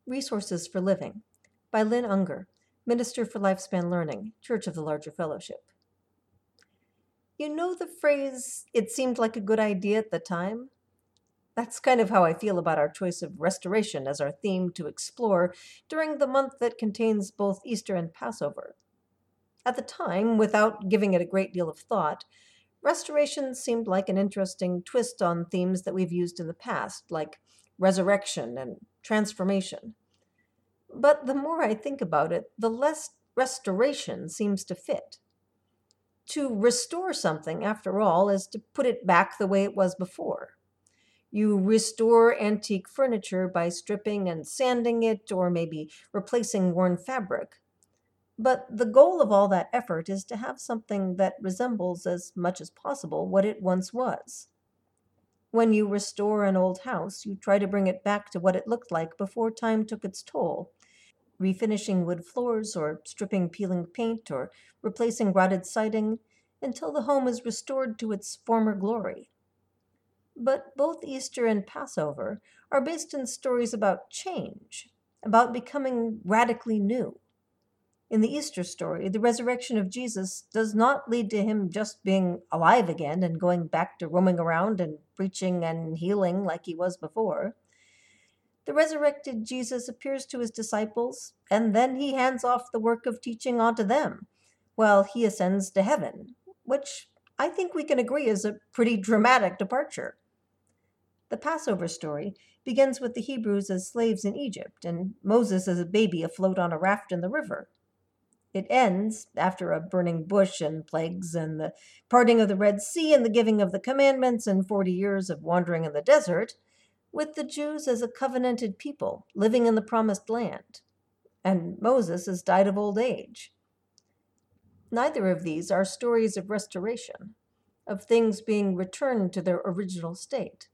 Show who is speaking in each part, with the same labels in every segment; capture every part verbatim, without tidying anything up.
Speaker 1: Resources for Living by Lynn Unger, Minister for Lifespan Learning, Church of the Larger Fellowship. You know the phrase, "it seemed like a good idea at the time"? That's kind of how I feel about our choice of restoration as our theme to explore during the month that contains both Easter and Passover. At the time, without giving it a great deal of thought, restoration seemed like an interesting twist on themes that we've used in the past, like resurrection and transformation. But the more I think about it, the less restoration seems to fit. To restore something, after all, is to put it back the way it was before. You restore antique furniture by stripping and sanding it, or maybe replacing worn fabric. But the goal of all that effort is to have something that resembles as much as possible what it once was. When you restore an old house, you try to bring it back to what it looked like before time took its toll, refinishing wood floors or stripping peeling paint or replacing rotted siding until the home is restored to its former glory. But both Easter and Passover are based in stories about change, about becoming radically new. In the Easter story, the resurrection of Jesus does not lead to him just being alive again and going back to roaming around and preaching and healing like he was before. The resurrected Jesus appears to his disciples, and then he hands off the work of teaching onto them, while he ascends to heaven, which I think we can agree is a pretty dramatic departure. The Passover story begins with the Hebrews as slaves in Egypt, and Moses as a baby afloat on a raft in the river. It ends, after a burning bush and plagues and the parting of the Red Sea and the giving of the commandments and forty years of wandering in the desert, with the Jews as a covenanted people living in the promised land. And Moses has died of old age. Neither of these are stories of restoration, of things being returned to their original state.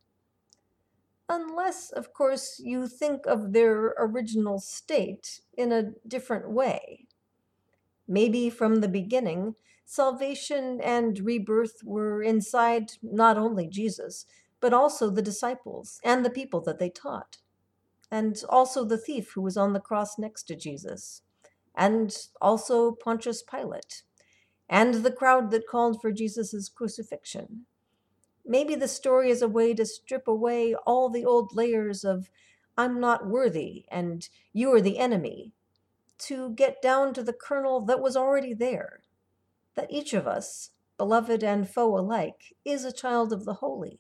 Speaker 1: Unless, of course, you think of their original state in a different way. Maybe from the beginning, salvation and rebirth were inside not only Jesus, but also the disciples and the people that they taught, and also the thief who was on the cross next to Jesus, and also Pontius Pilate, and the crowd that called for Jesus' crucifixion. Maybe the story is a way to strip away all the old layers of "I'm not worthy" and "you are the enemy," to get down to the kernel that was already there, that each of us, beloved and foe alike, is a child of the holy.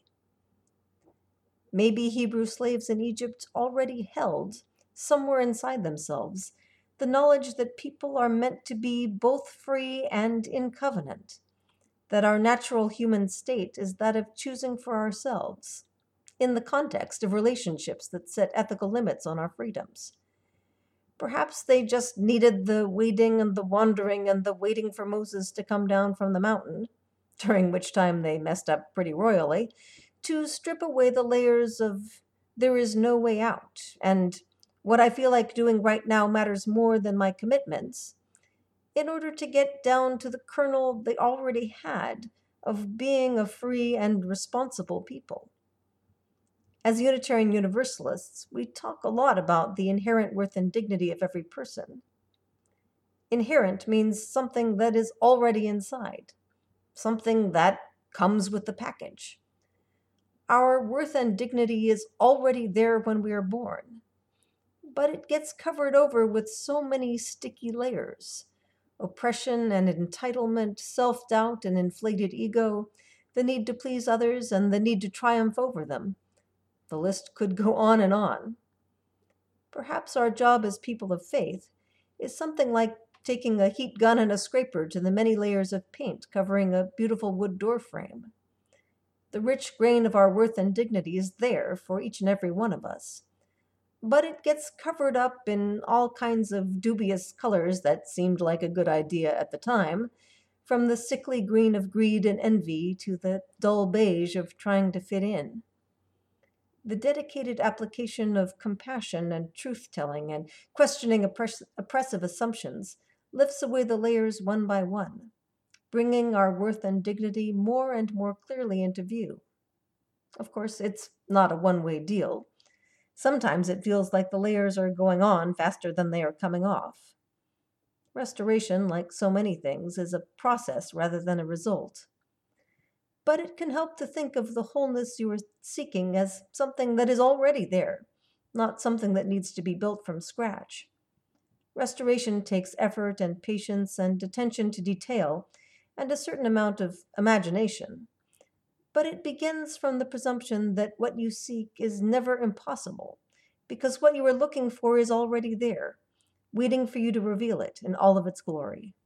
Speaker 1: Maybe Hebrew slaves in Egypt already held, somewhere inside themselves, the knowledge that people are meant to be both free and in covenant, that our natural human state is that of choosing for ourselves, in the context of relationships that set ethical limits on our freedoms. Perhaps they just needed the waiting and the wandering and the waiting for Moses to come down from the mountain, during which time they messed up pretty royally, to strip away the layers of "there is no way out" and "what I feel like doing right now matters more than my commitments," in order to get down to the kernel they already had of being a free and responsible people. As Unitarian Universalists, we talk a lot about the inherent worth and dignity of every person. Inherent means something that is already inside, something that comes with the package. Our worth and dignity is already there when we are born, but it gets covered over with so many sticky layers: oppression and entitlement, self-doubt and inflated ego, the need to please others and the need to triumph over them. The list could go on and on. Perhaps our job as people of faith is something like taking a heat gun and a scraper to the many layers of paint covering a beautiful wood door frame. The rich grain of our worth and dignity is there for each and every one of us, but it gets covered up in all kinds of dubious colors that seemed like a good idea at the time, from the sickly green of greed and envy to the dull beige of trying to fit in. The dedicated application of compassion and truth-telling and questioning oppress- oppressive assumptions lifts away the layers one by one, bringing our worth and dignity more and more clearly into view. Of course, it's not a one-way deal. Sometimes it feels like the layers are going on faster than they are coming off. Restoration, like so many things, is a process rather than a result. But it can help to think of the wholeness you are seeking as something that is already there, not something that needs to be built from scratch. Restoration takes effort and patience and attention to detail and a certain amount of imagination. But it begins from the presumption that what you seek is never impossible, because what you are looking for is already there, waiting for you to reveal it in all of its glory.